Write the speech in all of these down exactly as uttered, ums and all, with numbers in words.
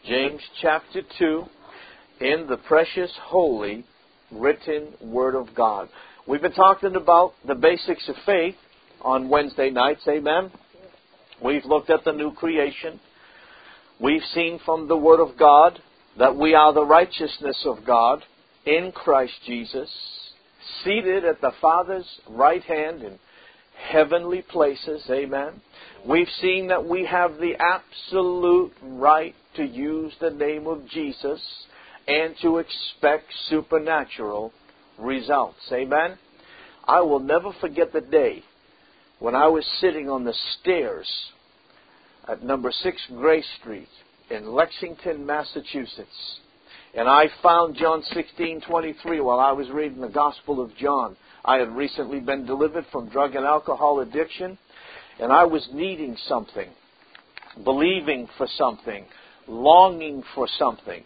James chapter two, in the precious, holy, written Word of God. We've been talking about the basics of faith on Wednesday nights, amen? We've looked at the new creation. We've seen from the Word of God that we are the righteousness of God in Christ Jesus, seated at the Father's right hand in heavenly places, amen? We've seen that we have the absolute right to use the name of Jesus and to expect supernatural results, amen? I will never forget the day when I was sitting on the stairs at number six Gray Street in Lexington, Massachusetts, and I found John sixteen twenty-three while I was reading the Gospel of John. I had recently been delivered from drug and alcohol addiction, and I was needing something, believing for something, longing for something.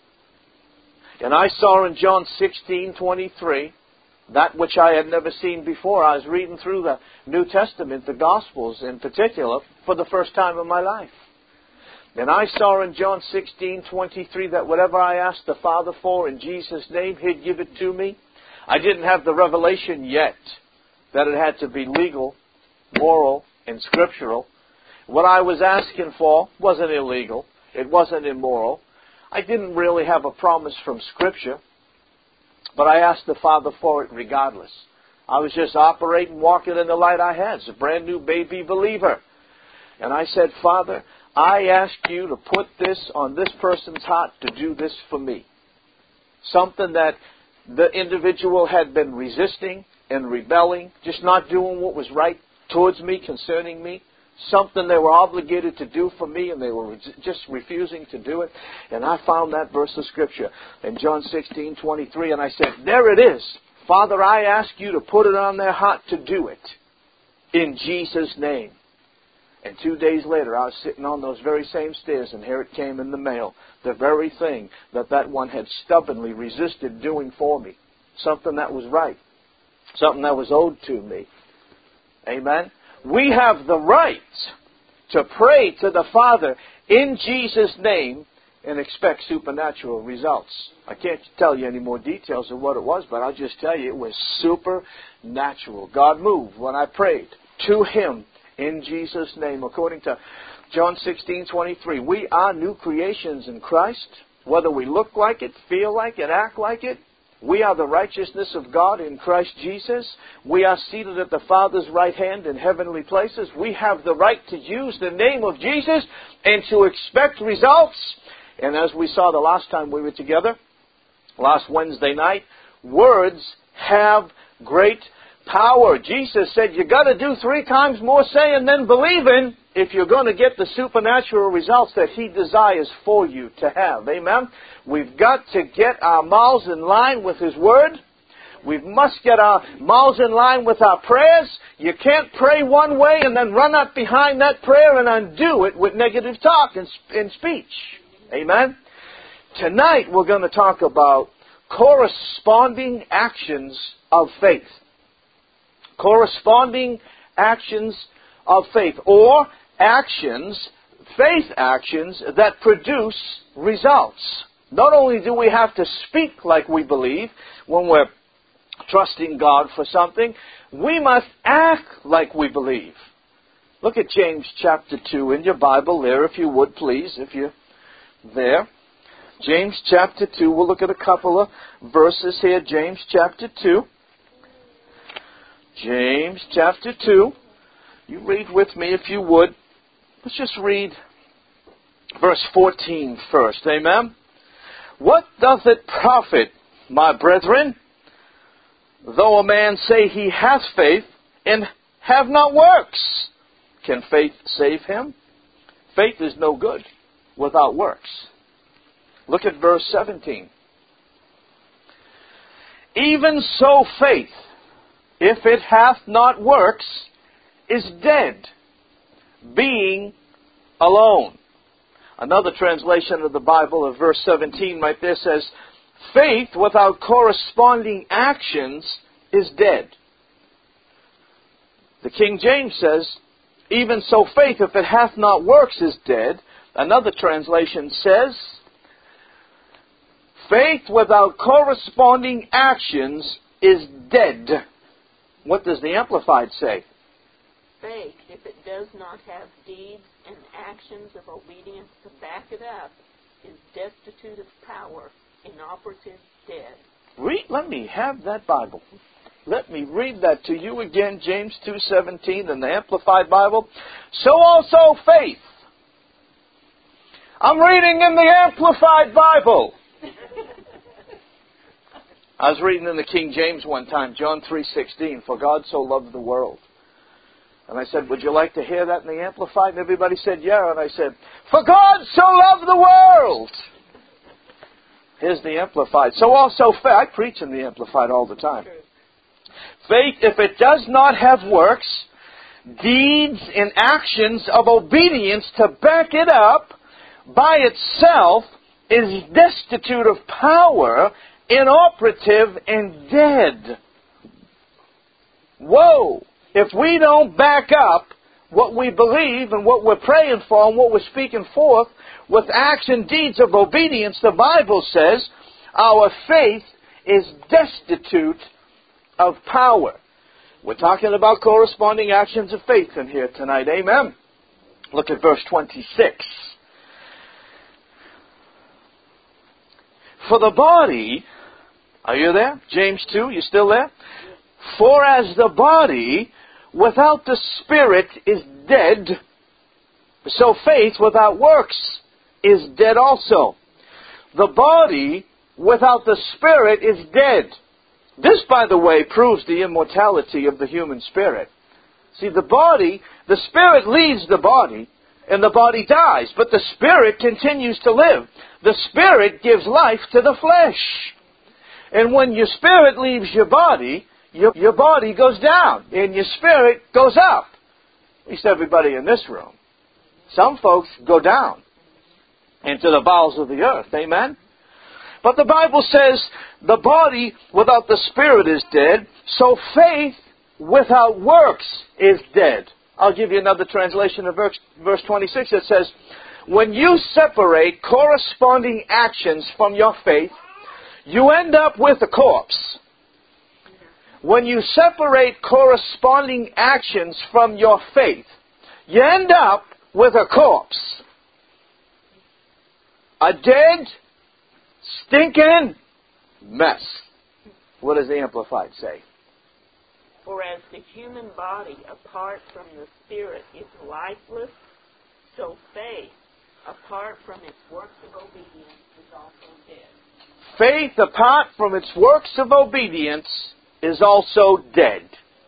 And I saw in John sixteen twenty-three that which I had never seen before. I was reading through the New Testament, the Gospels in particular, for the first time in my life. And I saw in John sixteen twenty-three that whatever I asked the Father for in Jesus' name, He'd give it to me. I didn't have the revelation yet that it had to be legal, moral, and scriptural. What I was asking for wasn't illegal. It wasn't immoral. I didn't really have a promise from Scripture, but I asked the Father for it regardless. I was just operating, walking in the light I had as a brand new baby believer. And I said, Father, I ask you to put this on this person's heart to do this for me. Something that the individual had been resisting and rebelling, just not doing what was right towards me, concerning me. Something they were obligated to do for me, and they were just refusing to do it. And I found that verse of Scripture in John sixteen twenty-three, and I said, there it is. Father, I ask you to put it on their heart to do it in Jesus' name. And two days later, I was sitting on those very same stairs, and here it came in the mail. The very thing that that one had stubbornly resisted doing for me. Something that was right. Something that was owed to me. Amen? We have the right to pray to the Father in Jesus' name and expect supernatural results. I can't tell you any more details of what it was, but I'll just tell you it was supernatural. God moved when I prayed to Him in Jesus' name, according to John sixteen twenty-three. We are new creations in Christ. Whether we look like it, feel like it, act like it, we are the righteousness of God in Christ Jesus. We are seated at the Father's right hand in heavenly places. We have the right to use the name of Jesus and to expect results. And as we saw the last time we were together, last Wednesday night, words have great power. Jesus said you got to do three times more saying than believing if you're going to get the supernatural results that He desires for you to have. Amen? We've got to get our mouths in line with His Word. We must get our mouths in line with our prayers. You can't pray one way and then run up behind that prayer and undo it with negative talk and, and speech. Amen? Tonight we're going to talk about corresponding actions of faith. Corresponding actions of faith, or actions, faith actions that produce results. Not only do we have to speak like we believe when we're trusting God for something, we must act like we believe. Look at James chapter two in your Bible there, if you would, please, if you're there. James chapter two, we'll look at a couple of verses here. James chapter two. James chapter two. You read with me if you would. Let's just read verse fourteen first. Amen? What doth it profit, my brethren, though a man say he hath faith and have not works? Can faith save him? Faith is no good without works. Look at verse seventeen. Even so faith, if it hath not works, is dead, being alone. Another translation of the Bible of verse seventeen right there says, faith without corresponding actions is dead. The King James says, even so faith, if it hath not works, is dead. Another translation says, faith without corresponding actions is dead. What does the Amplified say? Faith, if it does not have deeds and actions of obedience to back it up, is destitute of power, inoperative, dead. Read, let me have that Bible. Let me read that to you again, James two seventeen in the Amplified Bible. So also faith. I'm reading in the Amplified Bible. I was reading in the King James one time, John three sixteen, for God so loved the world. And I said, would you like to hear that in the Amplified? And everybody said, yeah. And I said, for God so loved the world. Here's the Amplified. So also faith. I preach in the Amplified all the time. Faith, if it does not have works, deeds, and actions of obedience to back it up, by itself is destitute of power, inoperative, and dead. Whoa! If we don't back up what we believe and what we're praying for and what we're speaking forth with acts and deeds of obedience, the Bible says our faith is destitute of power. We're talking about corresponding actions of faith in here tonight. Amen. Look at verse twenty-six. For the body, are you there? James two, you still there? For as the body without the Spirit is dead, so faith without works is dead also. The body without the Spirit is dead. This, by the way, proves the immortality of the human spirit. See, the body, the spirit leaves the body, and the body dies, but the spirit continues to live. The spirit gives life to the flesh. And when your spirit leaves your body, your, your body goes down, and your spirit goes up. At least everybody in this room. Some folks go down into the bowels of the earth. Amen? But the Bible says the body without the Spirit is dead, so faith without works is dead. I'll give you another translation of verse, verse twenty-six. It says, when you separate corresponding actions from your faith, you end up with a corpse. When you separate corresponding actions from your faith, you end up with a corpse. A dead, stinking mess. What does the Amplified say? For as the human body apart from the Spirit is lifeless, so faith apart from its works of obedience is also dead. Faith apart from its works of obedience is also dead.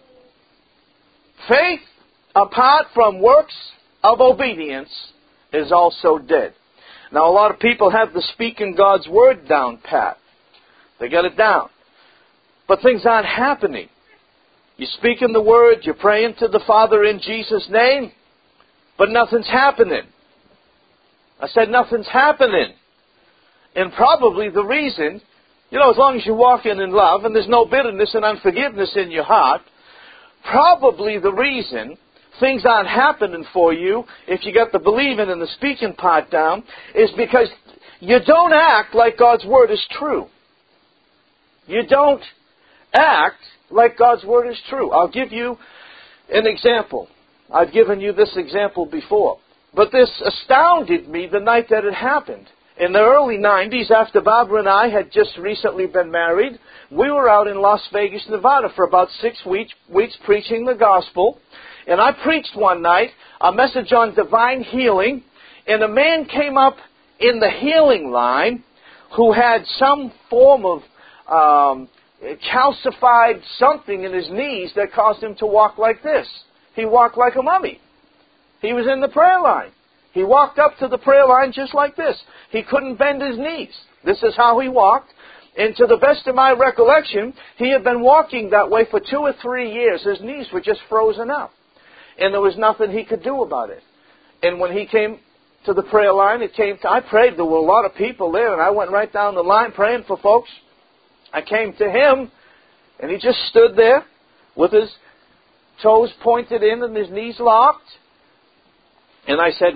Faith apart from works of obedience is also dead. Now, a lot of people have the speaking God's Word down pat. They got it down. But things aren't happening. You're speaking the Word, you're praying to the Father in Jesus' name, but nothing's happening. I said nothing's happening. And probably the reason, you know, as long as you're walking in love and there's no bitterness and unforgiveness in your heart, probably the reason things aren't happening for you, if you got the believing and the speaking part down, is because you don't act like God's Word is true. You don't act like God's Word is true. I'll give you an example. I've given you this example before. But this astounded me the night that it happened. In the early nineties, after Barbara and I had just recently been married, we were out in Las Vegas, Nevada for about six weeks, weeks preaching the gospel. And I preached one night a message on divine healing, and a man came up in the healing line who had some form of um, calcified something in his knees that caused him to walk like this. He walked like a mummy. He was in the prayer line. He walked up to the prayer line just like this. He couldn't bend his knees. This is how he walked. And to the best of my recollection, he had been walking that way for two or three years. His knees were just frozen up. And there was nothing he could do about it. And when he came to the prayer line, it came to, I prayed. There were a lot of people there, and I went right down the line praying for folks. I came to him, and he just stood there with his toes pointed in and his knees locked. And I said, what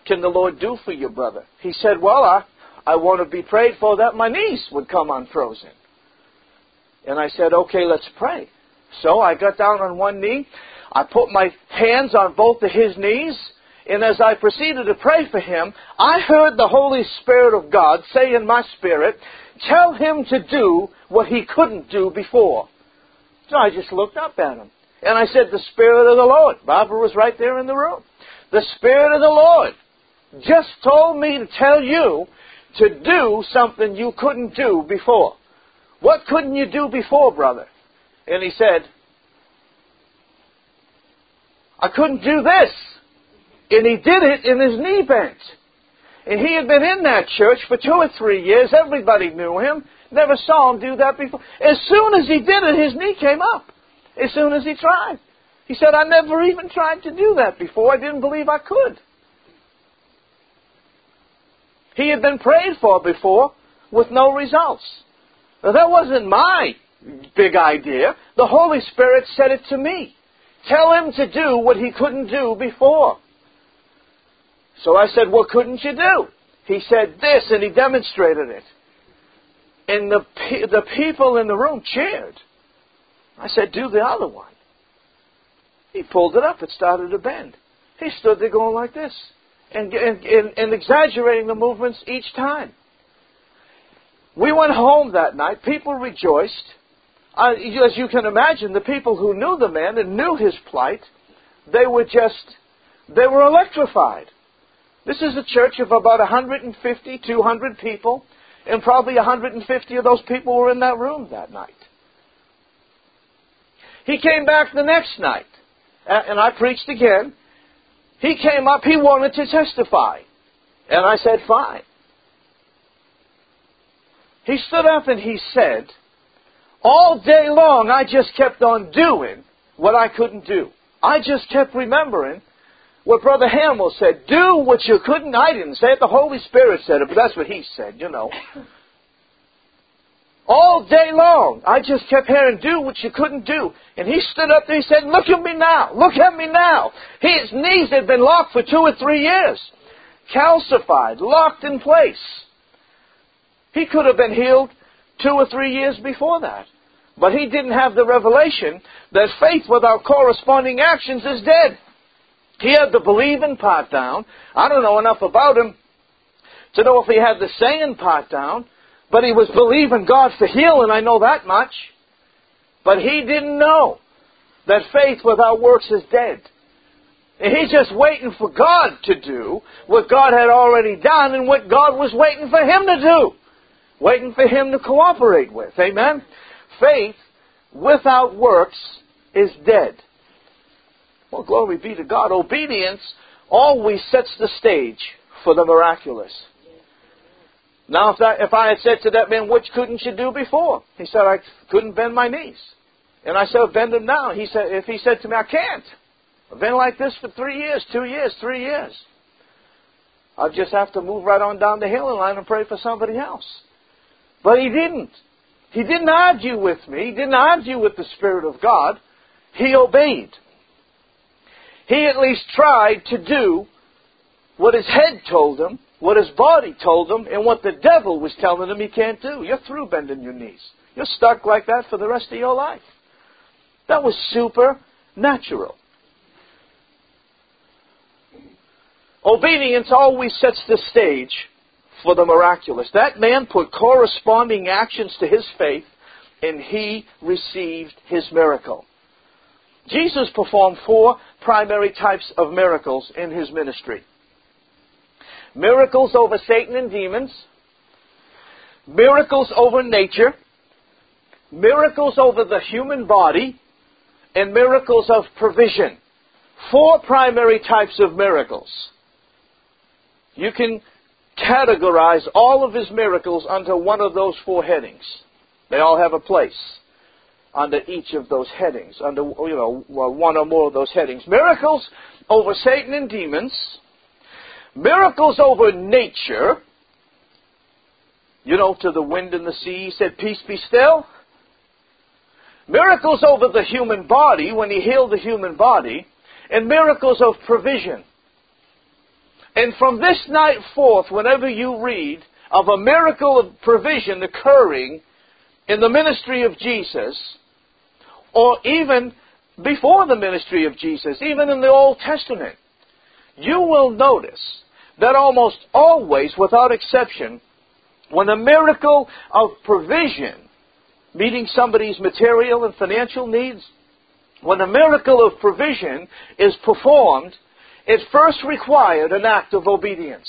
can the Lord do for you, brother? He said, well, I, I want to be prayed for that my knees would come unfrozen. And I said, okay, let's pray. So I got down on one knee. I put my hands on both of his knees. And as I proceeded to pray for him, I heard the Holy Spirit of God say in my spirit, tell him to do what he couldn't do before. So I just looked up at him. And I said, the Spirit of the Lord. Barbara was right there in the room. The Spirit of the Lord just told me to tell you to do something you couldn't do before. What couldn't you do before, brother? And he said, I couldn't do this. And he did it in his knee bent. And he had been in that church for two or three years. Everybody knew him. Never saw him do that before. As soon as he did it, his knee came up. As soon as he tried. He said, I never even tried to do that before. I didn't believe I could. He had been prayed for before with no results. Now, that wasn't my big idea. The Holy Spirit said it to me. Tell him to do what he couldn't do before. So I said, what couldn't you do? He said this, and he demonstrated it. And the, the people in the room cheered. I said, do the other one. He pulled it up. It started to bend. He stood there going like this and, and, and, and exaggerating the movements each time. We went home that night. People rejoiced. Uh, as you can imagine, the people who knew the man and knew his plight, they were just, they were electrified. This is a church of about one hundred fifty, two hundred people, and probably one hundred fifty of those people were in that room that night. He came back the next night, and I preached again. He came up, he wanted to testify. And I said, fine. He stood up and he said, all day long I just kept on doing what I couldn't do. I just kept remembering what Brother Hamill said, do what you couldn't. I didn't say it, the Holy Spirit said it, but that's what he said, you know. All day long, I just kept hearing, do what you couldn't do. And he stood up there, he said, look at me now, look at me now. His knees had been locked for two or three years. Calcified, locked in place. He could have been healed two or three years before that. But he didn't have the revelation that faith without corresponding actions is dead. He had the believing part down. I don't know enough about him to know if he had the saying part down. But he was believing God for healing, I know that much. But he didn't know that faith without works is dead. And he's just waiting for God to do what God had already done and what God was waiting for him to do. Waiting for him to cooperate with. Amen? Faith without works is dead. Well, glory be to God. Obedience always sets the stage for the miraculous. Now, if, that, if I had said to that man, what couldn't you do before? He said, I couldn't bend my knees. And I said, bend them now. He said, if he said to me, I can't. I've been like this for three years, two years, three years. I'll just have to move right on down the healing line and pray for somebody else. But he didn't. He didn't argue with me. He didn't argue with the Spirit of God. He obeyed. He at least tried to do what his head told him, what his body told him, and what the devil was telling him he can't do. You're through bending your knees. You're stuck like that for the rest of your life. That was supernatural. Obedience always sets the stage for the miraculous. That man put corresponding actions to his faith, and he received his miracle. Jesus performed four primary types of miracles in his ministry. Miracles over Satan and demons, miracles over nature, miracles over the human body, and miracles of provision. Four primary types of miracles. You can categorize all of his miracles under one of those four headings. They all have a place under each of those headings, under, you know, one or more of those headings. Miracles over Satan and demons, miracles over nature. You know, to the wind and the sea, he said, peace be still. Miracles over the human body, when he healed the human body. And miracles of provision. And from this night forth, whenever you read of a miracle of provision occurring in the ministry of Jesus, or even before the ministry of Jesus, even in the Old Testament, you will notice that almost always, without exception, when a miracle of provision, meeting somebody's material and financial needs, when a miracle of provision is performed, it first required an act of obedience.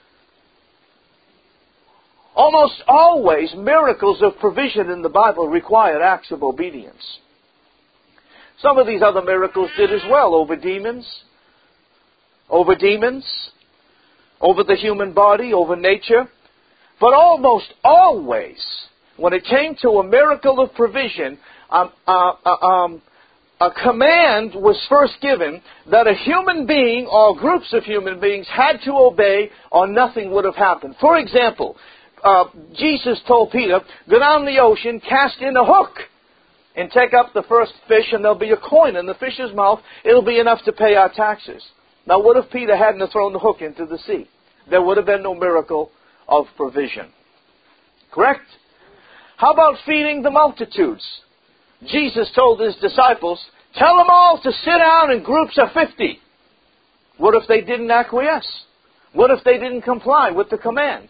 Almost always, miracles of provision in the Bible required acts of obedience. Some of these other miracles did as well, over demons, over demons, over the human body, over nature. But almost always, when it came to a miracle of provision, um, uh, uh, um, a command was first given that a human being or groups of human beings had to obey or nothing would have happened. For example, uh, Jesus told Peter, go down the ocean, cast in a hook, and take up the first fish, and there'll be a coin in the fish's mouth. It'll be enough to pay our taxes. Now, what if Peter hadn't thrown the hook into the sea? There would have been no miracle of provision. Correct? How about feeding the multitudes? Jesus told his disciples, tell them all to sit down in groups of fifty. What if they didn't acquiesce? What if they didn't comply with the command?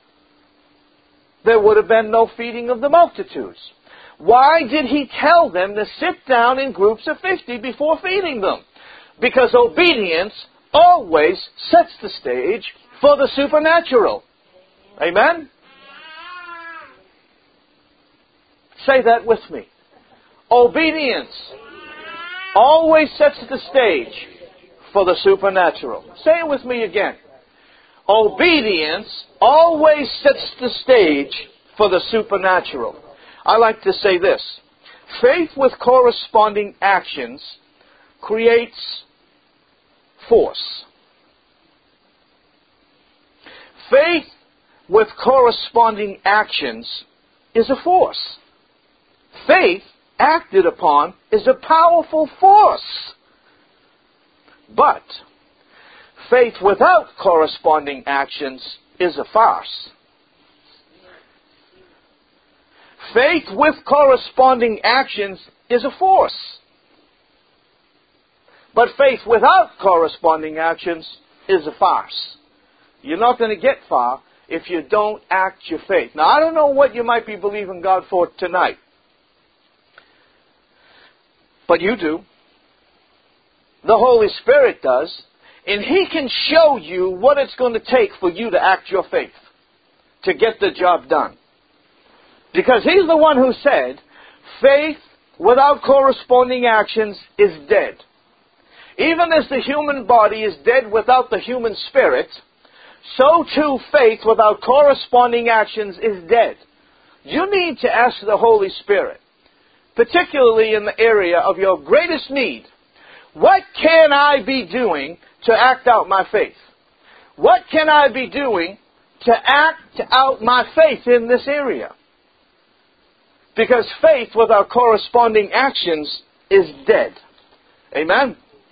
There would have been no feeding of the multitudes. Why did he tell them to sit down in groups of fifty before feeding them? Because obedience always sets the stage for the supernatural. Amen? Say that with me. Obedience always sets the stage for the supernatural. Say it with me again. Obedience always sets the stage for the supernatural. I like to say this. Faith with corresponding actions creates force. Faith with corresponding actions is a force. Faith acted upon is a powerful force. But faith without corresponding actions is a farce. Faith with corresponding actions is a force. But faith without corresponding actions is a farce. You're not going to get far if you don't act your faith. Now, I don't know what you might be believing God for tonight. But you do. The Holy Spirit does. And He can show you what it's going to take for you to act your faith, to get the job done. Because He's the one who said, faith without corresponding actions is dead. Even as the human body is dead without the human spirit, so too faith without corresponding actions is dead. You need to ask the Holy Spirit, particularly in the area of your greatest need, what can I be doing to act out my faith? What can I be doing to act out my faith in this area? Because faith without corresponding actions is dead. Amen?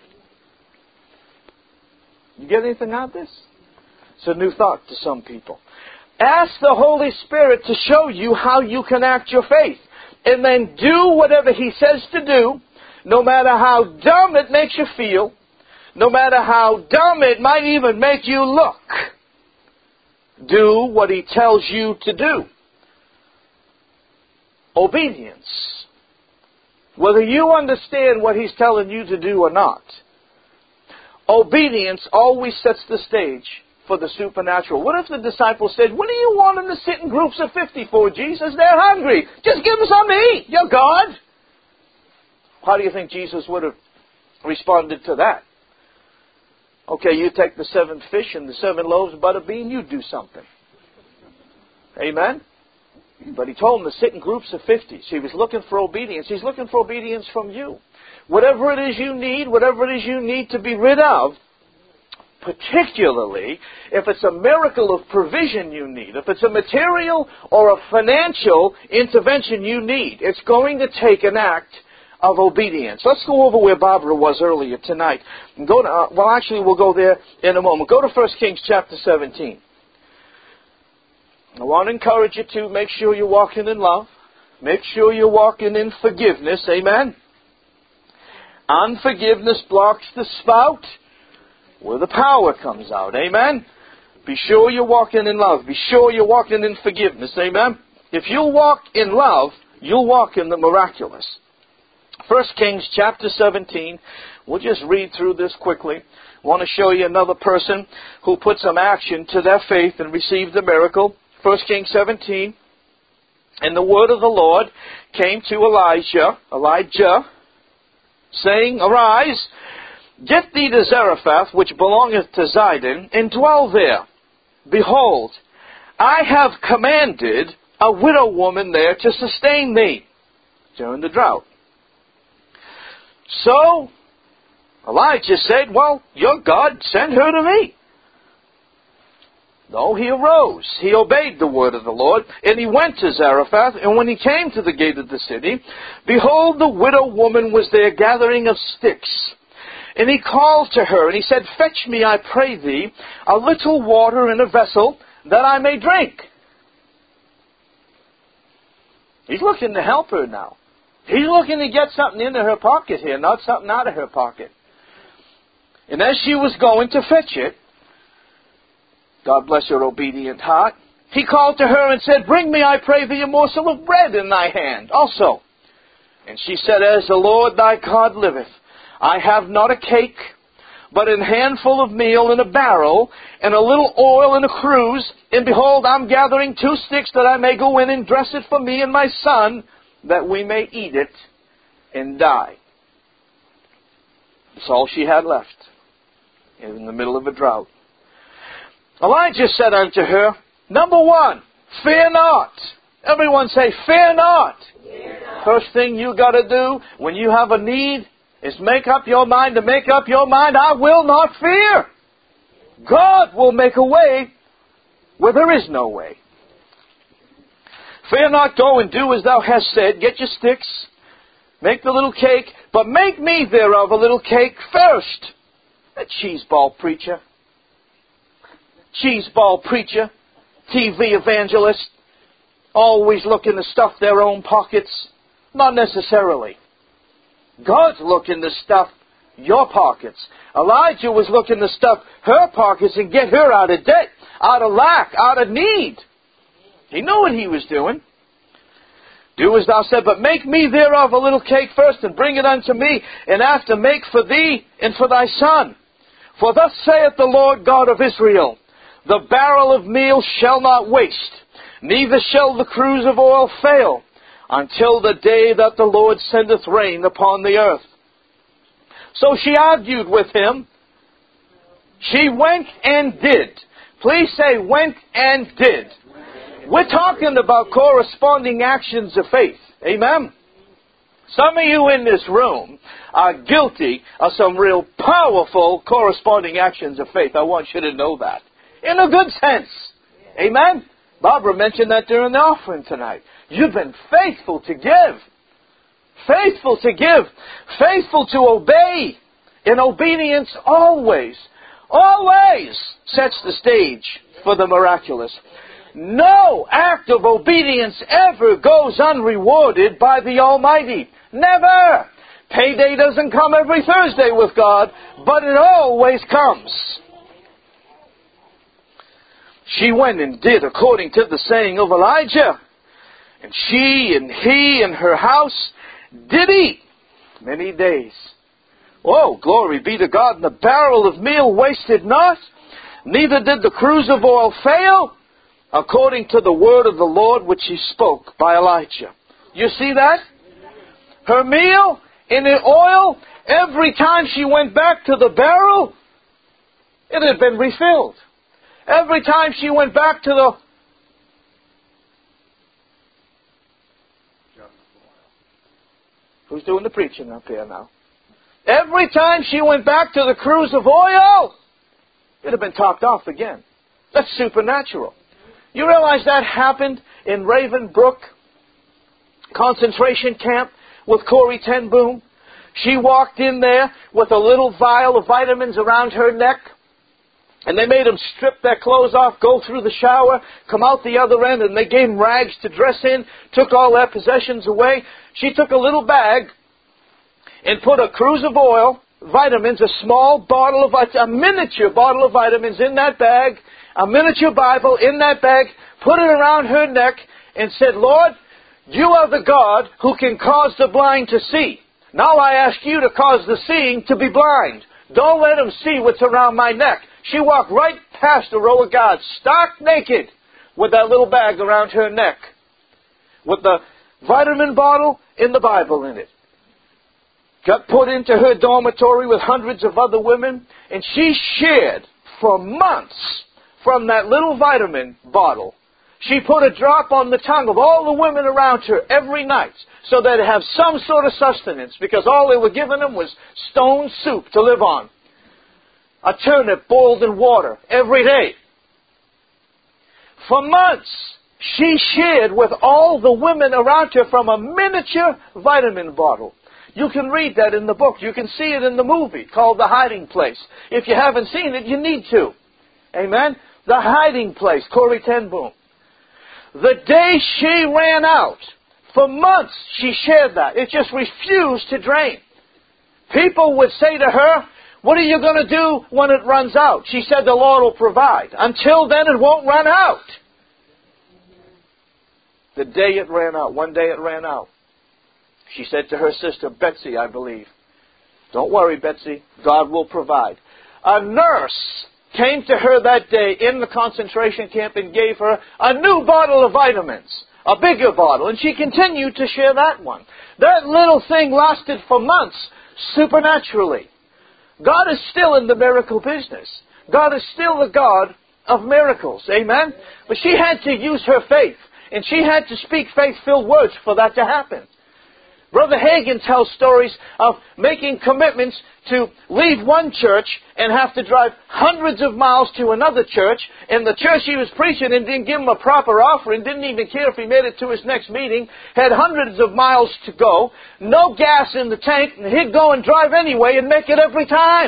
You get anything out of this? It's a new thought to some people. Ask the Holy Spirit to show you how you can act your faith. And then do whatever He says to do, no matter how dumb it makes you feel, no matter how dumb it might even make you look. Do what He tells you to do. Obedience. Whether you understand what He's telling you to do or not, obedience always sets the stage for the supernatural. What if the disciples said, what do you want them to sit in groups of fifty for, Jesus? They're hungry. Just give them something to eat. You're God. How do you think Jesus would have responded to that? Okay, you take the seven fish and the seven loaves of butter bean, you do something. Amen? But He told them to sit in groups of fifty. So He was looking for obedience. He's looking for obedience from you. Whatever it is you need, whatever it is you need to be rid of, particularly if it's a miracle of provision you need, if it's a material or a financial intervention you need, it's going to take an act of obedience. Let's go over where Barbara was earlier tonight. Go to, uh, well, actually, we'll go there in a moment. Go to First Kings chapter seventeen. I want to encourage you to make sure you're walking in love. Make sure you're walking in forgiveness. Amen? Unforgiveness blocks the spout where the power comes out. Amen? Be sure you're walking in love. Be sure you're walking in forgiveness. Amen? If you walk in love, you'll walk in the miraculous. First Kings chapter seventeen. We'll just read through this quickly. I want to show you another person who put some action to their faith and received the miracle. First Kings seventeen. And the word of the Lord came to Elijah, Elijah, saying, Arise, get thee to Zarephath, which belongeth to Zidon, and dwell there. Behold, I have commanded a widow woman there to sustain thee during the drought. So Elijah said, Well, your God, send her to me. No, he arose. He obeyed the word of the Lord, and he went to Zarephath. And when he came to the gate of the city, behold, the widow woman was there gathering of sticks. And he called to her, and he said, Fetch me, I pray thee, a little water in a vessel, that I may drink. He's looking to help her now. He's looking to get something into her pocket here, not something out of her pocket. And as she was going to fetch it, God bless her obedient heart, he called to her and said, Bring me, I pray thee, a morsel of bread in thy hand also. And she said, As the Lord thy God liveth, I have not a cake, but an handful of meal in a barrel, and a little oil in a cruse. And behold, I'm gathering two sticks that I may go in and dress it for me and my son, that we may eat it and die. That's all she had left in the middle of a drought. Elijah said unto her, Number one, fear not. Everyone say, fear not. Fear not. First thing you got to do when you have a need is make up your mind to make up your mind, I will not fear. God will make a way where there is no way. Fear not, go and do as thou hast said. Get your sticks, make the little cake, but make me thereof a little cake first. A cheese ball preacher. Cheese ball preacher. T V evangelist. Always looking to stuff their own pockets. Not necessarily. God's looking to stuff your pockets. Elijah was looking to stuff her pockets and get her out of debt, out of lack, out of need. He knew what he was doing. Do as thou said, but make me thereof a little cake first, and bring it unto me, and after make for thee and for thy son. For thus saith the Lord God of Israel, the barrel of meal shall not waste, neither shall the cruse of oil fail, until the day that the Lord sendeth rain upon the earth. So she argued with him. She went and did. Please say, went and did. We're talking about corresponding actions of faith. Amen? Some of you in this room are guilty of some real powerful corresponding actions of faith. I want you to know that. In a good sense. Amen? Barbara mentioned that during the offering tonight. You've been faithful to give. Faithful to give. Faithful to obey. In obedience always, always sets the stage for the miraculous. No act of obedience ever goes unrewarded by the Almighty. Never. Payday doesn't come every Thursday with God, but it always comes. She went and did according to the saying of Elijah. And she and he and her house did eat many days. Oh, glory be to God. And the barrel of meal wasted not, neither did the cruse of oil fail, according to the word of the Lord which he spoke by Elijah. You see that? Her meal and the oil, every time she went back to the barrel, it had been refilled. Every time she went back to the... Who's doing the preaching up here now? Every time she went back to the cruse of oil, it had been topped off again. That's supernatural. You realize that happened in Raven Brook concentration camp with Corrie ten Boom. She walked in there with a little vial of vitamins around her neck. And they made them strip their clothes off, go through the shower, come out the other end, and they gave them rags to dress in, took all their possessions away. She took a little bag and put a cruse of oil, vitamins, a small bottle of, a miniature bottle of vitamins in that bag, a miniature Bible in that bag, put it around her neck, and said, Lord, you are the God who can cause the blind to see. Now I ask you to cause the seeing to be blind. Don't let them see what's around my neck. She walked right past a row of guards, stark naked, with that little bag around her neck, with the vitamin bottle and the Bible in it. Got put into her dormitory with hundreds of other women, and she shared for months from that little vitamin bottle. She put a drop on the tongue of all the women around her every night so they'd have some sort of sustenance, because all they were giving them was stone soup to live on. A turnip boiled in water every day. For months, she shared with all the women around her from a miniature vitamin bottle. You can read that in the book. You can see it in the movie called The Hiding Place. If you haven't seen it, you need to. Amen? The Hiding Place, Corrie ten Boom. The day she ran out, for months she shared that. It just refused to drain. People would say to her, what are you going to do when it runs out? She said the Lord will provide. Until then, it won't run out. The day it ran out, one day it ran out, she said to her sister, Betsy, I believe, don't worry, Betsy, God will provide. A nurse came to her that day in the concentration camp and gave her a new bottle of vitamins, a bigger bottle, and she continued to share that one. That little thing lasted for months, supernaturally. God is still in the miracle business. God is still the God of miracles. Amen? But she had to use her faith, and she had to speak faith-filled words for that to happen. Brother Hagin tells stories of making commitments to leave one church and have to drive hundreds of miles to another church, and the church he was preaching in didn't give him a proper offering, didn't even care if he made it to his next meeting, had hundreds of miles to go, no gas in the tank, and he'd go and drive anyway and make it every time.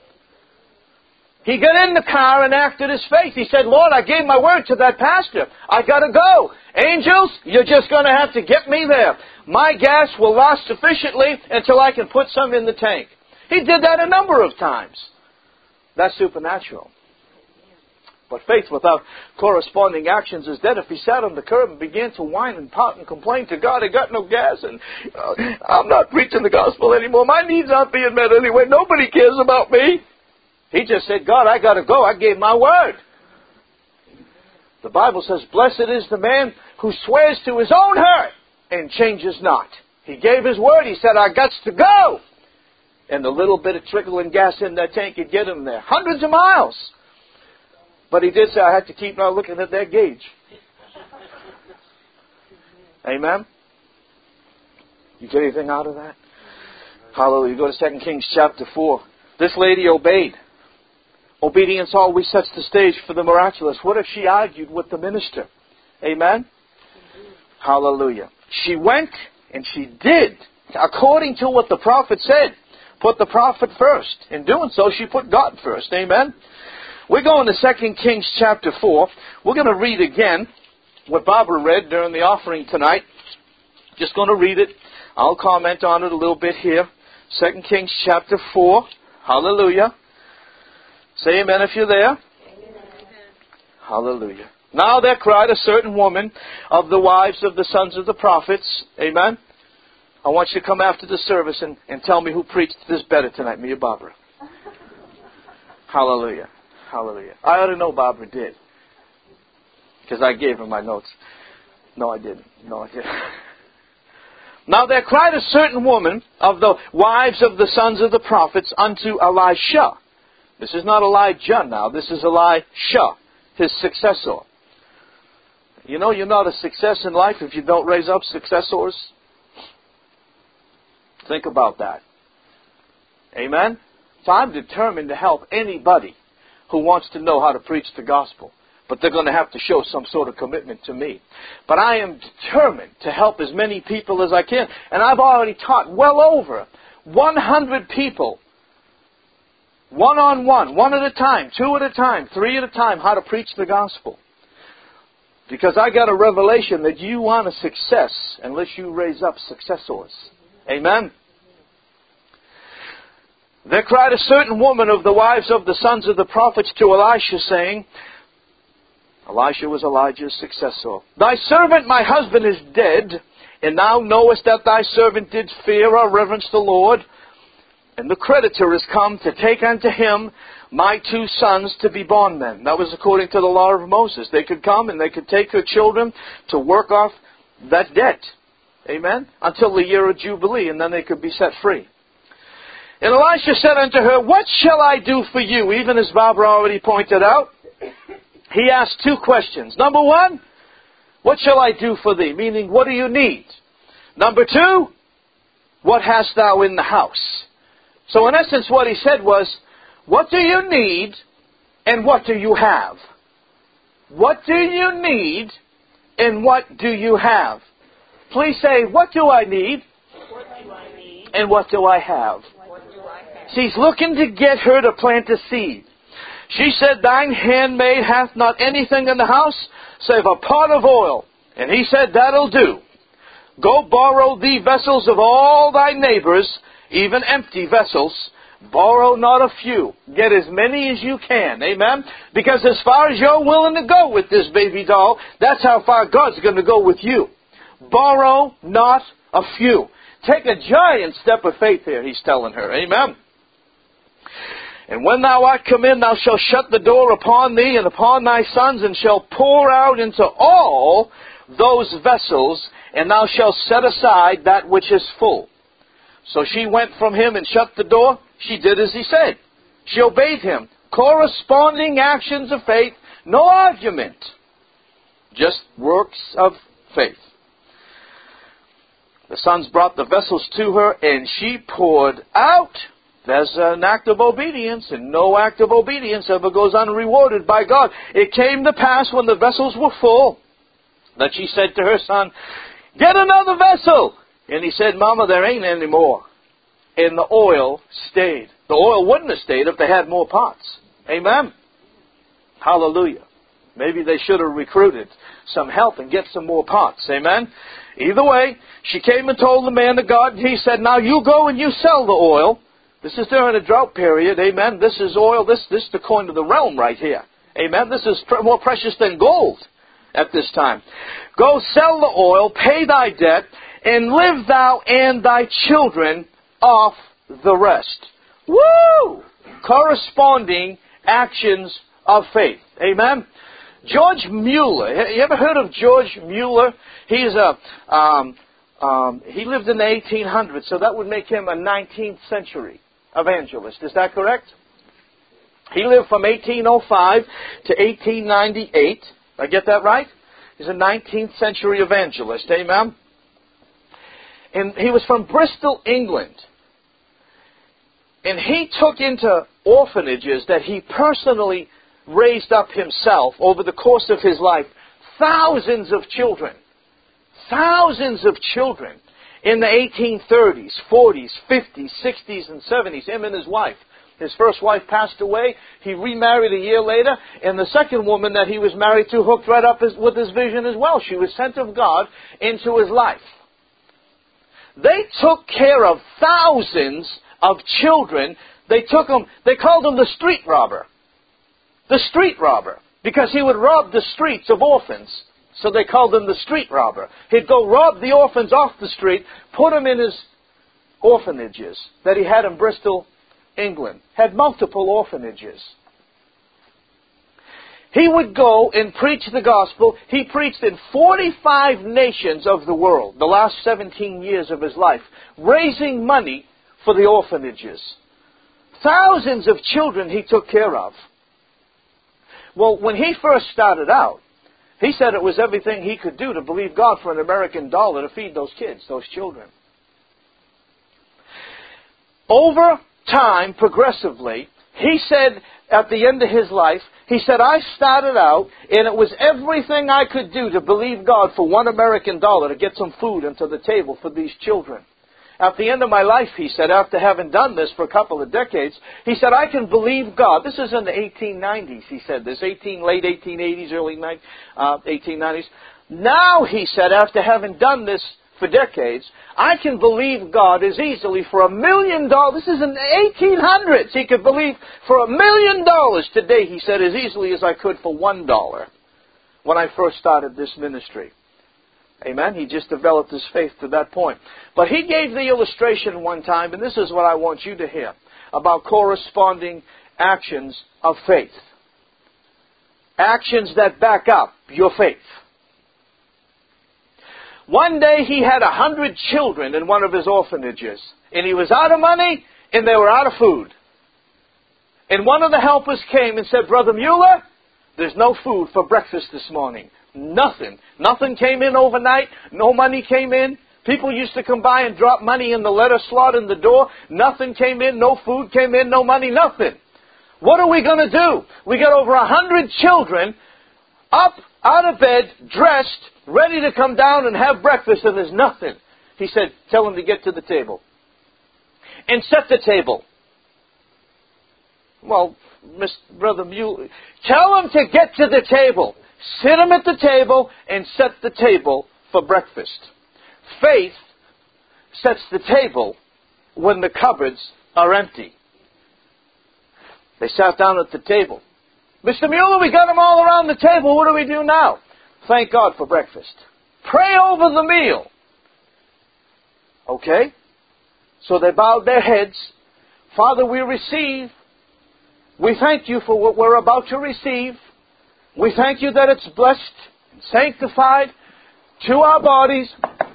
He got in the car and acted his faith. He said, Lord, I gave my word to that pastor. I got to go. Angels, you're just going to have to get me there. My gas will last sufficiently until I can put some in the tank. He did that a number of times. That's supernatural. But faith without corresponding actions is dead. If he sat on the curb and began to whine and pout and complain to God, I got no gas and uh, I'm not preaching the gospel anymore. My needs aren't being met anyway. Nobody cares about me. He just said, God, I got to go. I gave my word. The Bible says, blessed is the man who swears to his own hurt and changes not. He gave his word. He said, I got to go. And the little bit of trickling gas in that tank could get him there. Hundreds of miles. But he did say, I had to keep not looking at that gauge. Amen? You get anything out of that? Hallelujah. Go to Second Kings chapter four. This lady obeyed. Obedience always sets the stage for the miraculous. What if she argued with the minister? Amen? Hallelujah. She went and she did according to what the prophet said. Put the prophet first. In doing so, she put God first. Amen? We're going to Second Kings chapter four. We're going to read again what Barbara read during the offering tonight. Just going to read it. I'll comment on it a little bit here. Second Kings chapter four. Hallelujah. Say amen if you're there. Amen. Hallelujah. Now there cried a certain woman of the wives of the sons of the prophets. Amen. I want you to come after the service and, and tell me who preached this better tonight, me or Barbara. Hallelujah. Hallelujah. I ought to know Barbara did. Because I gave her my notes. No, I didn't. No, I didn't. Now there cried a certain woman of the wives of the sons of the prophets unto Elisha. This is not Elijah now. This is Elisha, his successor. You know you're not a success in life if you don't raise up successors. Think about that. Amen? So I'm determined to help anybody who wants to know how to preach the gospel. but they're going to have to show some sort of commitment to me. But I am determined to help as many people as I can. And I've already taught well over one hundred people, one-on-one, one at a time, two at a time, three at a time, how to preach the gospel. Because I got a revelation that you want a success unless you raise up successors. Amen? There cried a certain woman of the wives of the sons of the prophets to Elisha, saying, Elisha was Elijah's successor. Thy servant, my husband, is dead, and thou knowest that thy servant did fear or reverence the Lord. And the creditor is come to take unto him my two sons to be bondmen. That was according to the law of Moses. They could come and they could take their children to work off that debt. Amen? Until the year of Jubilee, and then they could be set free. And Elisha said unto her, What shall I do for you? Even as Barbara already pointed out, he asked two questions. Number one, what shall I do for thee? Meaning, what do you need? Number two, what hast thou in the house? So in essence, what he said was, what do you need and what do you have? What do you need and what do you have? Please say, what do I need? What do I need? And what do I have? What do I have? See, he's looking to get her to plant a seed. She said, Thine handmaid hath not anything in the house, save a pot of oil. And he said, That'll do. Go borrow thee vessels of all thy neighbors, even empty vessels. Borrow not a few. Get as many as you can. Amen? Because as far as you're willing to go with this baby doll, that's how far God's going to go with you. Borrow not a few. Take a giant step of faith here, he's telling her. Amen? And when thou art come in, thou shalt shut the door upon thee and upon thy sons, and shalt pour out into all those vessels, and thou shalt set aside that which is full. So she went from him and shut the door. She did as he said. She obeyed him. Corresponding actions of faith, no argument. Just works of faith. The sons brought the vessels to her, and she poured out. There's an act of obedience, and no act of obedience ever goes unrewarded by God. It came to pass when the vessels were full that she said to her son, Get another vessel. And he said, Mama, there ain't any more. And the oil stayed. The oil wouldn't have stayed if they had more pots. Amen? Hallelujah. Maybe they should have recruited some help and get some more pots. Amen? Either way, she came and told the man of God, and he said, Now you go and you sell the oil. This is during a drought period. Amen? This is oil. This, this is the coin of the realm right here. Amen? This is pr- more precious than gold at this time. Go sell the oil, pay thy debt, and live thou and thy children off the rest. Woo! Corresponding actions of faith. Amen? George Mueller. You ever heard of George Mueller? He's a, um, um, he lived in the eighteen hundreds, so that would make him a nineteenth century evangelist. Is that correct? He lived from eighteen oh five to eighteen ninety-eight. Did I get that right? He's a nineteenth century evangelist. Amen? And he was from Bristol, England. And he took into orphanages that he personally raised up himself over the course of his life thousands of children. Thousands of children in the eighteen thirties, forties, fifties, sixties, and seventies. Him and his wife. His first wife passed away. He remarried a year later. And the second woman that he was married to hooked right up his, with his vision as well. She was sent of God into his life. They took care of thousands of children. They took them, they called him the street robber. The street robber. Because he would rob the streets of orphans. So they called him the street robber. He'd go rob the orphans off the street, put them in his orphanages that he had in Bristol, England. Had multiple orphanages. He would go and preach the gospel. He preached in forty-five nations of the world the last seventeen years of his life, raising money for the orphanages. Thousands of children he took care of. Well, when he first started out, he said it was everything he could do to believe God for an American dollar to feed those kids, those children. Over time, progressively, he said at the end of his life, he said, I started out, and it was everything I could do to believe God for one American dollar to get some food onto the table for these children. At the end of my life, he said, after having done this for a couple of decades, he said, I can believe God. This is in the eighteen nineties, he said this, eighteen, late eighteen eighties, early uh, eighteen nineties. Now, he said, after having done this for decades, I can believe God as easily for a million dollars. This is in the eighteen hundreds. He could believe for a million dollars today, he said, as easily as I could for one dollar when I first started this ministry. Amen. He just developed his faith to that point. But he gave the illustration one time, and this is what I want you to hear, about corresponding actions of faith. Actions that back up your faith. One day he had a hundred children in one of his orphanages, and he was out of money, and they were out of food. And one of the helpers came and said, Brother Mueller, there's no food for breakfast this morning. Nothing. Nothing came in overnight. No money came in. People used to come by and drop money in the letter slot in the door. Nothing came in. No food came in. No money. Nothing. What are we going to do? We got over a hundred children up, out of bed, dressed, ready to come down and have breakfast, and there's nothing. He said, tell them to get to the table. And set the table. Well, Mister Brother Mueller, tell them to get to the table. Sit them at the table and set the table for breakfast. Faith sets the table when the cupboards are empty. They sat down at the table. Mister Mueller, we got them all around the table. What do we do now? Thank God for breakfast. Pray over the meal. Okay? So they bowed their heads. Father, we receive. We thank you for what we're about to receive. We thank you that it's blessed and sanctified to our bodies.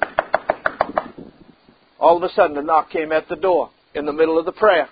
All of a sudden, a knock came at the door in the middle of the prayer.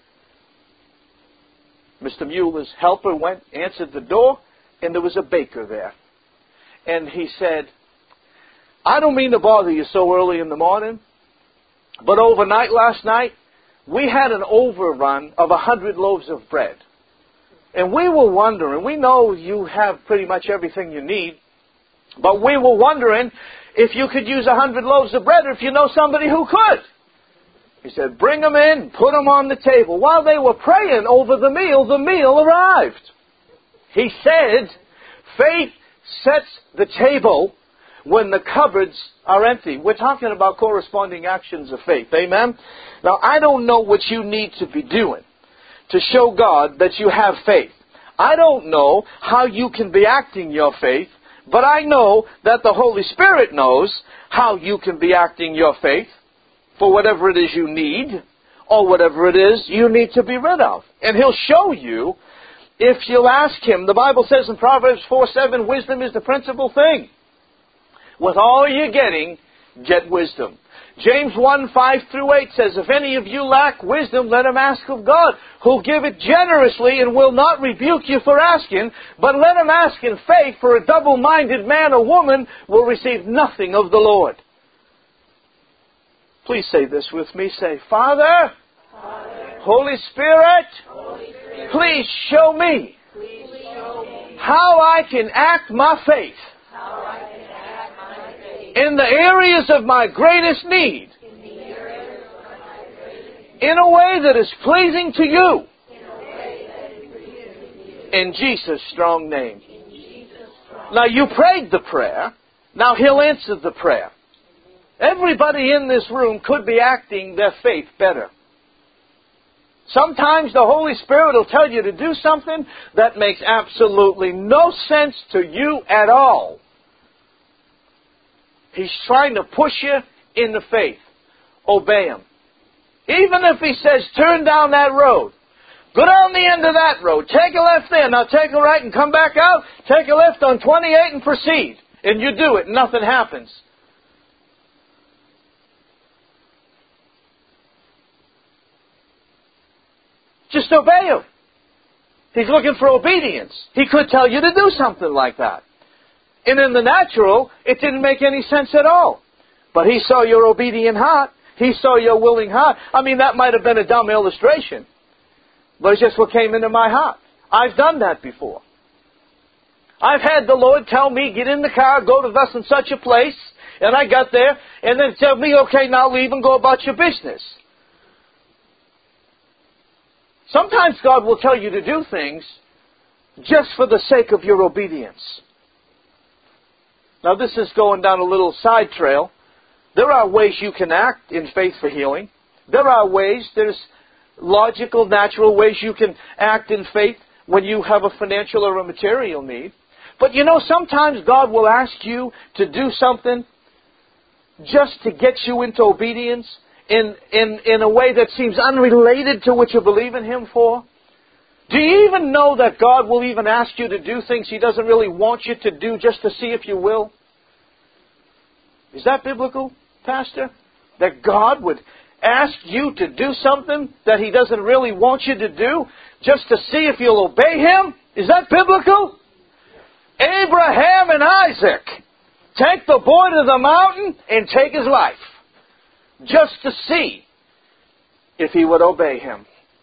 Mister Mueller's helper went, answered the door, and there was a baker there. And he said, I don't mean to bother you so early in the morning, but overnight last night, we had an overrun of a hundred loaves of bread. And we were wondering, we know you have pretty much everything you need, but we were wondering if you could use a hundred loaves of bread or if you know somebody who could. He said, bring them in, put them on the table. While they were praying over the meal, the meal arrived. He said, faith sets the table when the cupboards are empty. We're talking about corresponding actions of faith. Amen? Now, I don't know what you need to be doing to show God that you have faith. I don't know how you can be acting your faith, but I know that the Holy Spirit knows how you can be acting your faith for whatever it is you need or whatever it is you need to be rid of. And He'll show you if you'll ask Him. The Bible says in Proverbs four seven, wisdom is the principal thing. With all you're getting, get wisdom. James one five through eight says, if any of you lack wisdom, let him ask of God, who'll give it generously and will not rebuke you for asking, but let him ask in faith, for a double-minded man or woman will receive nothing of the Lord. Please say this with me. Say, Father, Father Holy, Spirit, Holy Spirit, please show me, please show me how I can act my faith. In the areas of my greatest need. In a way that is pleasing to you. In Jesus' strong name. Now you prayed the prayer. Now He'll answer the prayer. Everybody in this room could be acting their faith better. Sometimes the Holy Spirit will tell you to do something that makes absolutely no sense to you at all. He's trying to push you in the faith. Obey Him. Even if He says, turn down that road. Go down the end of that road. Take a left there. Now take a right and come back out. Take a left on twenty-eight and proceed. And you do it and nothing happens. Just obey Him. He's looking for obedience. He could tell you to do something like that. And in the natural, it didn't make any sense at all. But He saw your obedient heart. He saw your willing heart. I mean, that might have been a dumb illustration. But it's just what came into my heart. I've done that before. I've had the Lord tell me, get in the car, go to thus and such a place, and I got there, and then tell me, okay, now leave and go about your business. Sometimes God will tell you to do things just for the sake of your obedience. Now this is going down a little side trail. There are ways you can act in faith for healing. There are ways, there's logical, natural ways you can act in faith when you have a financial or a material need. But you know, sometimes God will ask you to do something just to get you into obedience in, in, in a way that seems unrelated to what you believe in Him for. Do you even know that God will even ask you to do things He doesn't really want you to do just to see if you will? Is that biblical, Pastor? That God would ask you to do something that He doesn't really want you to do just to see if you'll obey Him? Is that biblical? Abraham and Isaac take the boy to the mountain and take his life just to see if he would obey Him.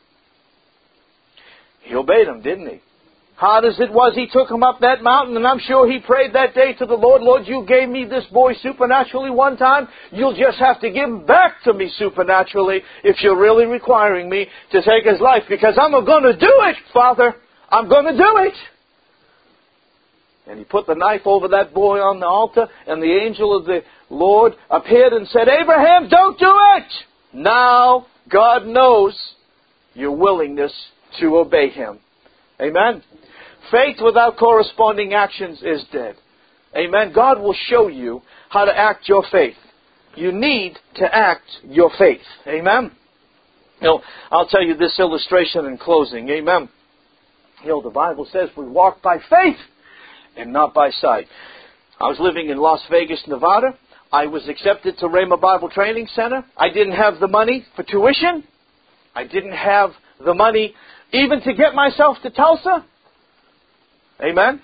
He obeyed Him, didn't he? Hard as it was, he took him up that mountain, and I'm sure he prayed that day to the Lord, Lord, you gave me this boy supernaturally one time. You'll just have to give him back to me supernaturally if you're really requiring me to take his life, because I'm going to do it, Father. I'm going to do it. And he put the knife over that boy on the altar, and the angel of the Lord appeared and said, Abraham, don't do it! Now God knows your willingness to obey Him. Amen? Faith without corresponding actions is dead. Amen? God will show you how to act your faith. You need to act your faith. Amen? You know, I'll tell you this illustration in closing. Amen? You know, the Bible says we walk by faith and not by sight. I was living in Las Vegas, Nevada. I was accepted to Rhema Bible Training Center. I didn't have the money for tuition. I didn't have the money even to get myself to Tulsa. Amen?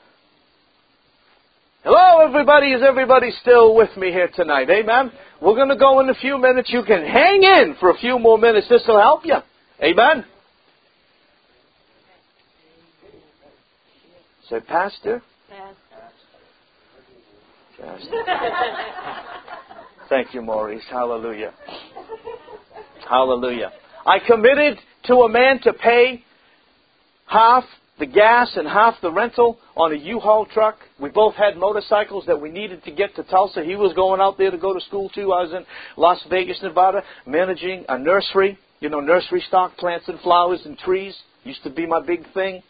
Hello, everybody. Is everybody still with me here tonight? Amen? We're going to go in a few minutes. You can hang in for a few more minutes. This will help you. Amen? Say, Pastor? Pastor. Thank you, Maurice. Hallelujah. Hallelujah. I committed to a man to pay half the gas and half the rental on a U-Haul truck. We both had motorcycles that we needed to get to Tulsa. He was going out there to go to school too. I was in Las Vegas, Nevada, managing a nursery. You know, nursery stock, plants and flowers and trees. Used to be my big thing.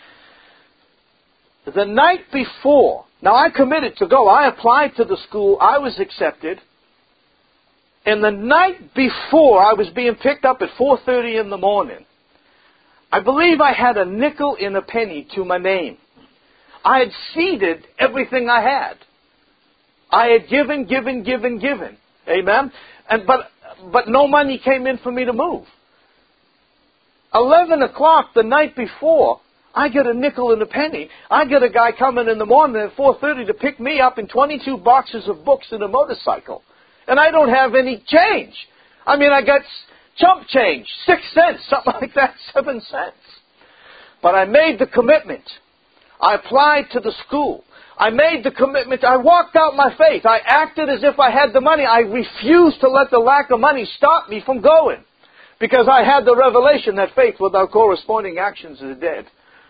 The night before, now I committed to go. I applied to the school. I was accepted. And the night before, I was being picked up at four thirty in the morning. I believe I had a nickel and a penny to my name. I had seeded everything I had. I had given, given, given, given. Amen? And but but no money came in for me to move. Eleven o'clock the night before, I get a nickel and a penny. I get a guy coming in the morning at four thirty to pick me up in twenty-two boxes of books and a motorcycle. And I don't have any change. I mean, I got chump change, six cents, something like that, seven cents. But I made the commitment. I applied to the school. I made the commitment. I walked out my faith. I acted as if I had the money. I refused to let the lack of money stop me from going. Because I had the revelation that faith without corresponding actions is dead.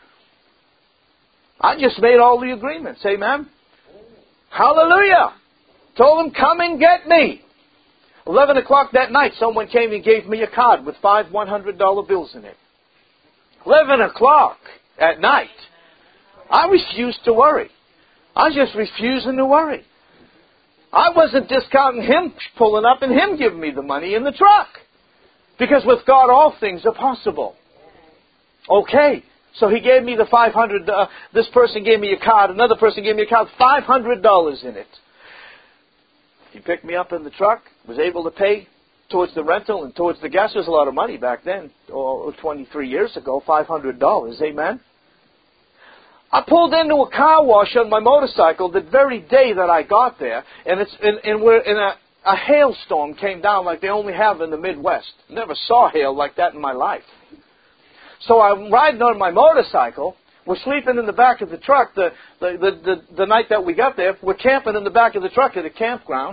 I just made all the agreements. Amen? Hallelujah! Told him, come and get me. Eleven o'clock that night, someone came and gave me a card with five one hundred dollar bills in it. Eleven o'clock at night. I refused to worry. I was just refusing to worry. I wasn't discounting him pulling up and him giving me the money in the truck. Because with God, all things are possible. Okay. So he gave me the five hundred dollars. Uh, this person gave me a card. Another person gave me a card with five hundred dollars in it. He picked me up in the truck, was able to pay towards the rental and towards the gas. There was a lot of money back then, or twenty-three years ago, five hundred dollars. Amen? I pulled into a car wash on my motorcycle the very day that I got there, and it's and, and we're in a, a hailstorm came down like they only have in the Midwest. Never saw hail like that in my life. So I'm riding on my motorcycle. We're sleeping in the back of the truck the, the, the, the, the night that we got there. We're camping in the back of the truck at a campground.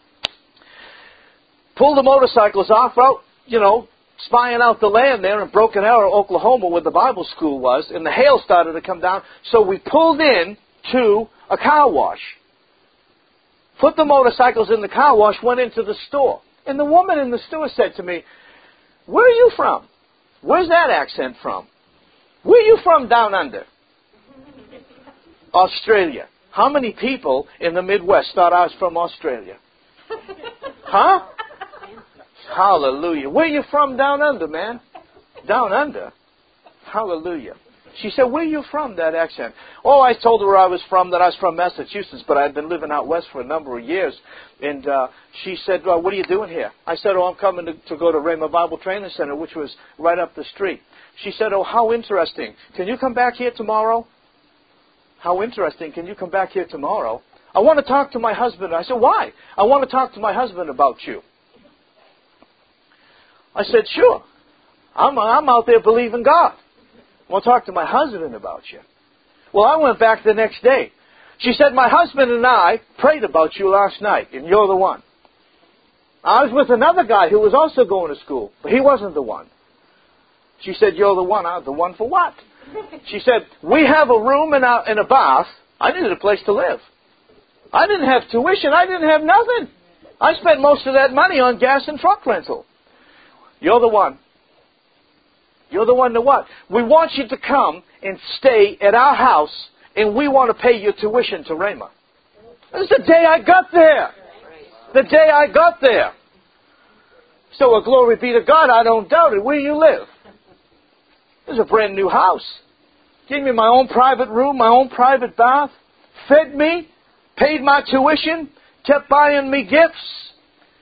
Pulled the motorcycles off, out, you know, spying out the land there in Broken Arrow, Oklahoma, where the Bible school was, and the hail started to come down. So we pulled in to a car wash. Put the motorcycles in the car wash, went into the store. And the woman in the store said to me, "Where are you from? Where's that accent from? Where are you from down under?" "Australia." How many people in the Midwest thought I was from Australia? Huh? Hallelujah. Where are you from down under, man? Down under? Hallelujah. She said, "Where are you from, that accent?" Oh, I told her where I was from, that I was from Massachusetts, but I had been living out west for a number of years. And uh, she said, "Well, what are you doing here?" I said, "Oh, I'm coming to, to go to Rhema Bible Training Center," which was right up the street. She said, "Oh, how interesting. Can you come back here tomorrow?" "How interesting. Can you come back here tomorrow?" "I want to talk to my husband." I said, "Why?" "I want to talk to my husband about you." I said, "Sure. I'm, I'm out there believing God. I want to talk to my husband about you." Well, I went back the next day. She said, "My husband and I prayed about you last night, and you're the one." I was with another guy who was also going to school, but he wasn't the one. She said, "You're the one." I was the one for what? She said, "We have a room and a, and a bath." I needed a place to live. I didn't have tuition. I didn't have nothing. I spent most of that money on gas and truck rental. "You're the one. You're the one to what? We want you to come and stay at our house, and we want to pay your tuition to Rhema." This is the day I got there. The day I got there. So, a glory be to God, I don't doubt it. Where you live? This is a brand new house. Gave me my own private room, my own private bath. Fed me. Paid my tuition. Kept buying me gifts.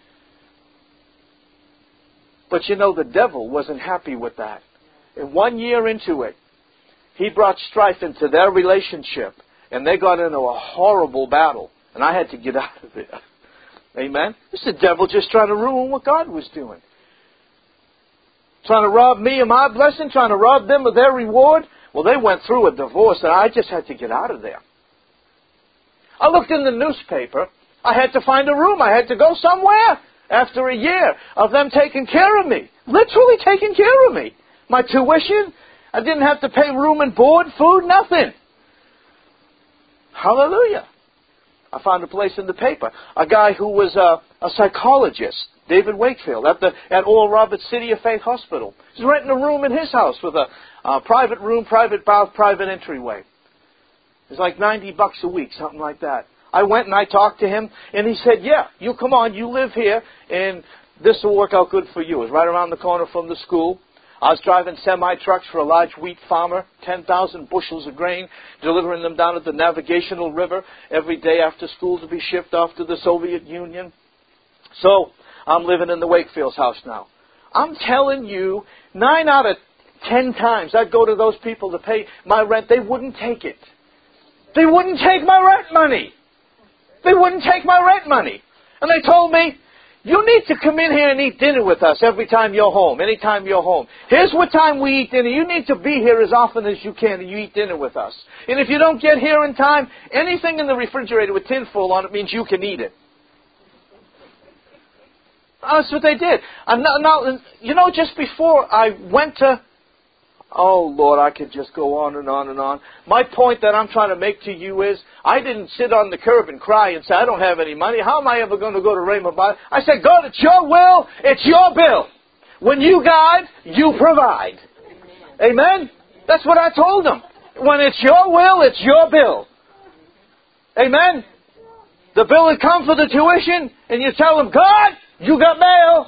But you know, the devil wasn't happy with that. And one year into it, he brought strife into their relationship. And they got into a horrible battle. And I had to get out of there. Amen? This is the devil just trying to ruin what God was doing. Trying to rob me of my blessing. Trying to rob them of their reward. Well, they went through a divorce and I just had to get out of there. I looked in the newspaper. I had to find a room. I had to go somewhere. After a year of them taking care of me. Literally taking care of me. My tuition. I didn't have to pay room and board, food, nothing. Hallelujah. I found a place in the paper. A guy who was a, a psychologist, David Wakefield, at the at Oral Roberts City of Faith Hospital. He's renting a room in his house with a, a private room, private bath, private entryway. It's like ninety bucks a week, something like that. I went and I talked to him, and he said, "Yeah, you come on, you live here, and this will work out good for you." It's right around the corner from the school. I was driving semi-trucks for a large wheat farmer, ten thousand bushels of grain, delivering them down at the Navigational River every day after school to be shipped off to the Soviet Union. So, I'm living in the Wakefield's house now. I'm telling you, nine out of ten times I'd go to those people to pay my rent, they wouldn't take it. They wouldn't take my rent money. They wouldn't take my rent money. And they told me, "You need to come in here and eat dinner with us every time you're home, anytime you're home. Here's what time we eat dinner. You need to be here as often as you can and you eat dinner with us. And if you don't get here in time, anything in the refrigerator with tin foil on it means you can eat it." That's what they did. And now, now, you know, just before I went to... Oh, Lord, I could just go on and on and on. My point that I'm trying to make to you is, I didn't sit on the curb and cry and say, "I don't have any money. How am I ever going to go to Rhema Bible?" I said, "God, it's your will. It's your bill. When you guide, you provide." Amen? That's what I told them. When it's your will, it's your bill. Amen? The bill had come for the tuition, and you tell them, "God, you got mail."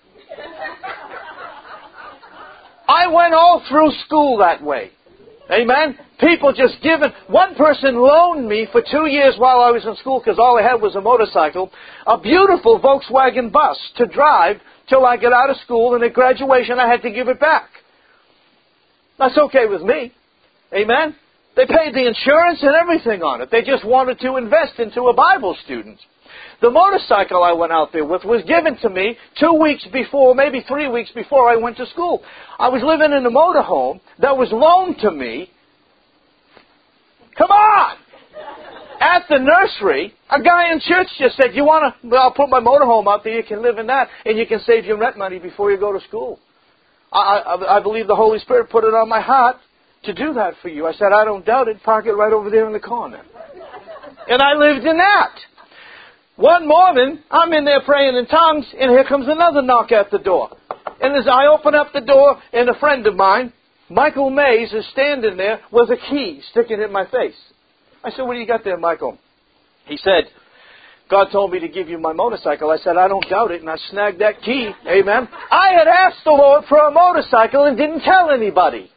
I went all through school that way. Amen? People just giving. One person loaned me for two years while I was in school, because all I had was a motorcycle, a beautiful Volkswagen bus to drive till I get out of school, and at graduation I had to give it back. That's okay with me. Amen? They paid the insurance and everything on it. They just wanted to invest into a Bible student. The motorcycle I went out there with was given to me two weeks before, maybe three weeks before I went to school. I was living in a motorhome that was loaned to me. Come on! At the nursery, a guy in church just said, you want to, well, I'll put my motorhome out there, you can live in that, and you can save your rent money before you go to school. I, I, I believe the Holy Spirit put it on my heart to do that for you. I said, I don't doubt it, park it right over there in the corner. And I lived in that. One morning, I'm in there praying in tongues, and here comes another knock at the door. And as I open up the door, and a friend of mine, Michael Mays, is standing there with a key sticking in my face. I said, what do you got there, Michael? He said, God told me to give you my motorcycle. I said, I don't doubt it, and I snagged that key. Amen. I had asked the Lord for a motorcycle and didn't tell anybody.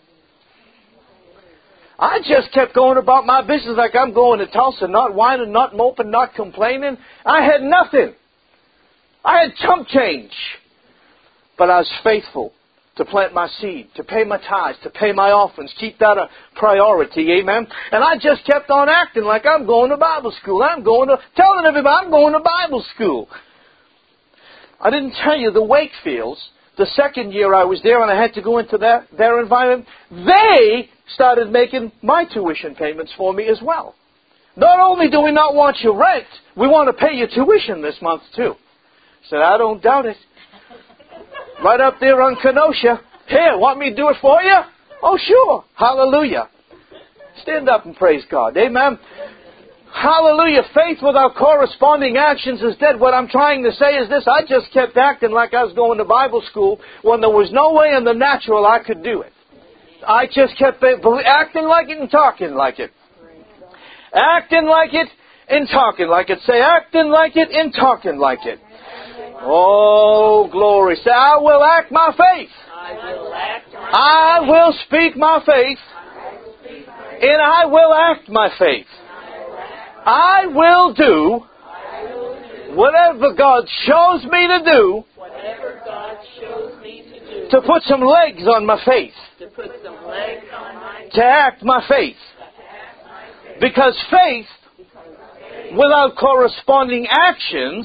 I just kept going about my business like I'm going to Tulsa, not whining, not moping, not complaining. I had nothing. I had chump change. But I was faithful to plant my seed, to pay my tithes, to pay my offerings, keep that a priority, amen? And I just kept on acting like I'm going to Bible school. I'm going to, telling everybody I'm going to Bible school. I didn't tell you, the Wakefields, the second year I was there and I had to go into that, their environment, they started making my tuition payments for me as well. Not only do we not want your rent, we want to pay your tuition this month too. I said, I don't doubt it. Right up there on Kenosha. Here, want me to do it for you? Oh, sure. Hallelujah. Stand up and praise God. Amen. Hallelujah. Faith without corresponding actions is dead. What I'm trying to say is this. I just kept acting like I was going to Bible school when there was no way in the natural I could do it. I just kept acting like it and talking like it. Acting like it and talking like it. Say, acting like it and talking like it. Oh, glory. Say, I will act my faith. I will act my I will speak my faith. And I will act my faith. I will do whatever God shows me to do whatever God shows me to do. To put some legs on my faith. To put some legs on my faith. To act my faith. Because faith without corresponding actions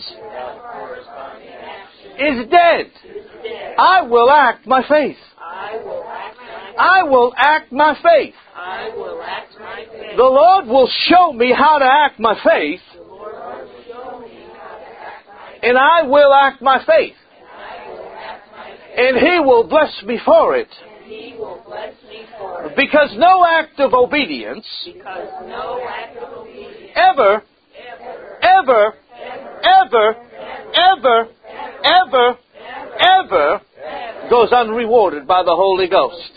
is dead. I will act my faith. I will act my faith. I will act my faith. I will act my faith. The Lord will show me how to act my faith. The Lord will show me how to act my faith. And I will act my faith. And I will act my faith. And He will bless me for it. And He will bless me for it. Because no act of obedience Because no act of obedience ever, ever, ever, ever, ever, ever goes unrewarded by the Holy Ghost.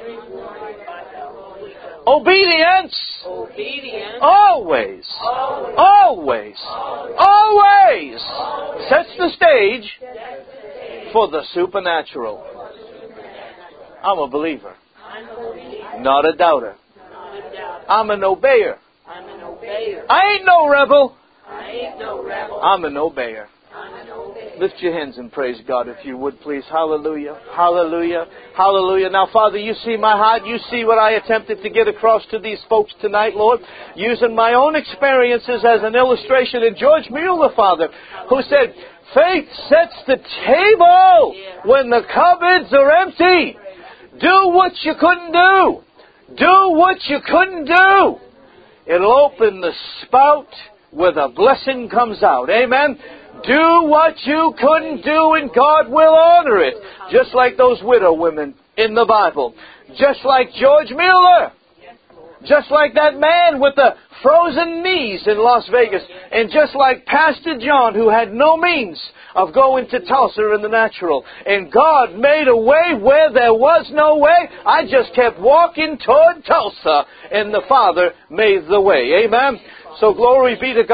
Obedience, Obedience always, always, always sets the stage for the supernatural. I'm a believer, I'm a believer, not a doubter. not a doubter. I'm an obeyer. I'm an obeyer. I ain't no rebel. I ain't no rebel. I'm an obeyer. I'm an obeyer. Lift your hands and praise God if you would, please. Hallelujah. Hallelujah. Hallelujah. Now, Father, you see my heart. You see what I attempted to get across to these folks tonight, Lord, using my own experiences as an illustration. And George Mueller, Father, who said, faith sets the table when the cupboards are empty. Do what you couldn't do. Do what you couldn't do. It'll open the spout where the blessing comes out. Amen. Do what you couldn't do and God will honor it. Just like those widow women in the Bible. Just like George Mueller. Just like that man with the frozen knees in Las Vegas. And just like Pastor John, who had no means of going to Tulsa in the natural. And God made a way where there was no way. I just kept walking toward Tulsa. And the Father made the way. Amen. So glory be to God.